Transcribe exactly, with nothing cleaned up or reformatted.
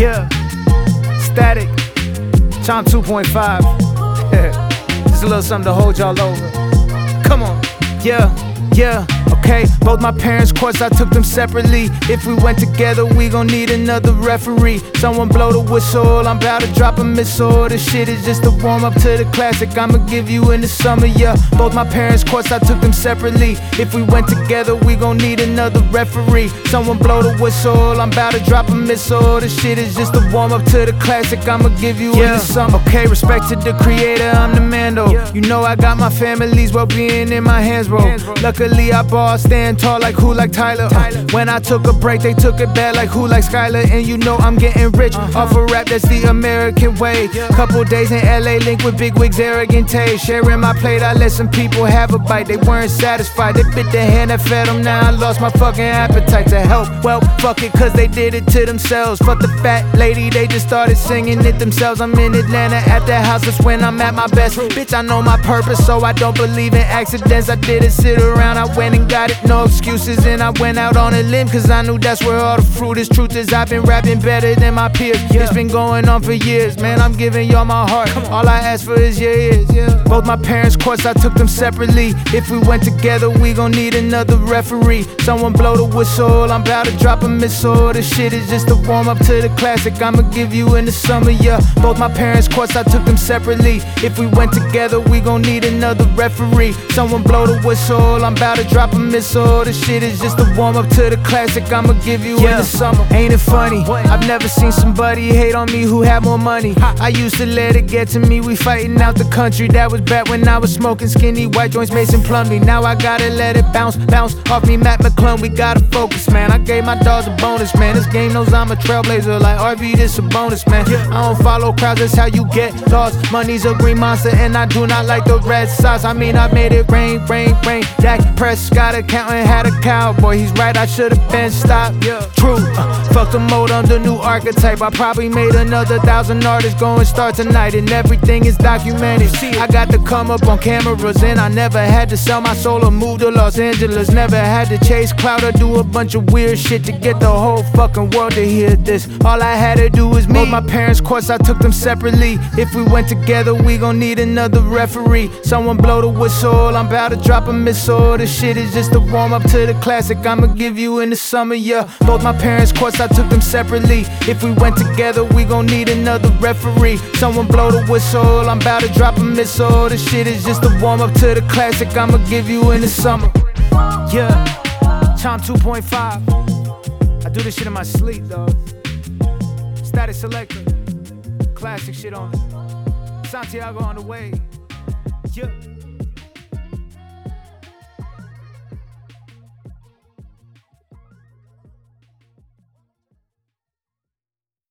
Yeah, Static, Charm two point five. Just a little something to hold y'all over. Come on, yeah, yeah. Okay, both my parents, course I took them separately. If we went together, we gon' need another referee. Someone blow the whistle, I'm about to drop a missile. This shit is just a warm up to the classic I'ma give you in the summer, yeah. Both my parents, course I took them separately. If we went together, we gon' need another referee. Someone blow the whistle, I'm about to drop a missile. This shit is just a warm up to the classic I'ma give you yeah. in the summer. Okay, respect to the creator, I'm the man though. Yeah. You know I got my family's well-being in my hands, bro. Hands, bro. Luckily I ball, stand tall like who like Tyler. Uh, when I took a break, they took it bad like who like Skylar. And you know I'm getting rich uh-huh. off a rap, that's the American way. Yeah. Couple days in L A, link with big wigs, arrogant taste. Sharing my plate, I let some people have a bite. They weren't satisfied, they bit the hand that fed them. Now I lost my fucking appetite to help. Well, fuck it, cause they did it to themselves. Fuck the fat lady, they just started singing it themselves. I'm in Atlanta at the house, that's when I'm at my best. Bitch, I know my purpose, so I don't believe in accidents. I didn't sit around, I went and got it, no excuses. And I went out on a limb, cause I knew that's where all the fruit is. Truth is, I've been rapping better than my peers. Yeah. It's been going on for years, man, I'm giving y'all my heart. All I ask for is your ears, yeah. Both my parents, course I took them separately. If we went together, we gon' need another referee. Someone blow the whistle, I'm about to drop a missile. This shit is just a warm up to the classic I'ma give you in the summer, yeah. Both my parents, course I took them separately. If we went together, we gon' need another referee. Someone blow the whistle, I'm about to drop a missile. This shit is just a warm up to the classic I'ma give you yeah. in the summer. Ain't it funny? I've never seen somebody hate on me who had more money. I used to let it get to me, we fighting out the country. That was back when I was smoking skinny white joints, Mason Plumlee. Now I gotta let it bounce, bounce off me, Matt McClung. We gotta focus, man. I gave my dogs a bonus, man. This game knows I'm a trailblazer, like R V, this a bonus, man. I don't follow crowds, that's how you get lost. Money's a green monster, and I do not like the Red Sox. I mean, I made it rain, rain, rain. Dak Prescott accountant had a cowboy. He's right, I should've been stopped. Yeah. True. Uh, fuck the mode on the new archetype. I probably made another thousand artists go and start tonight, and everything is documented. I got to come up on cameras, and I never had to sell my soul or move to Los Angeles. Never had to chase clout or do a bunch of weird shit to get the whole fucking world to hear this. All I had to do was me. Both my parents, course I took them separately. If we went together, we gon' need another referee. Someone blow the whistle, I'm about to drop a missile. This shit is just a warm up to the classic I'ma give you in the summer, yeah. Both my parents, course I took them separately. If we went together, we gon' need another referee. Someone blow the whistle, I'm about to drop a missile. This shit is just a warm up to the classic I'ma give you in the summer. Yeah, Charm two point five. I do this shit in my sleep, dog. Static Selector, classic shit on it. Santiago on the way. Yeah.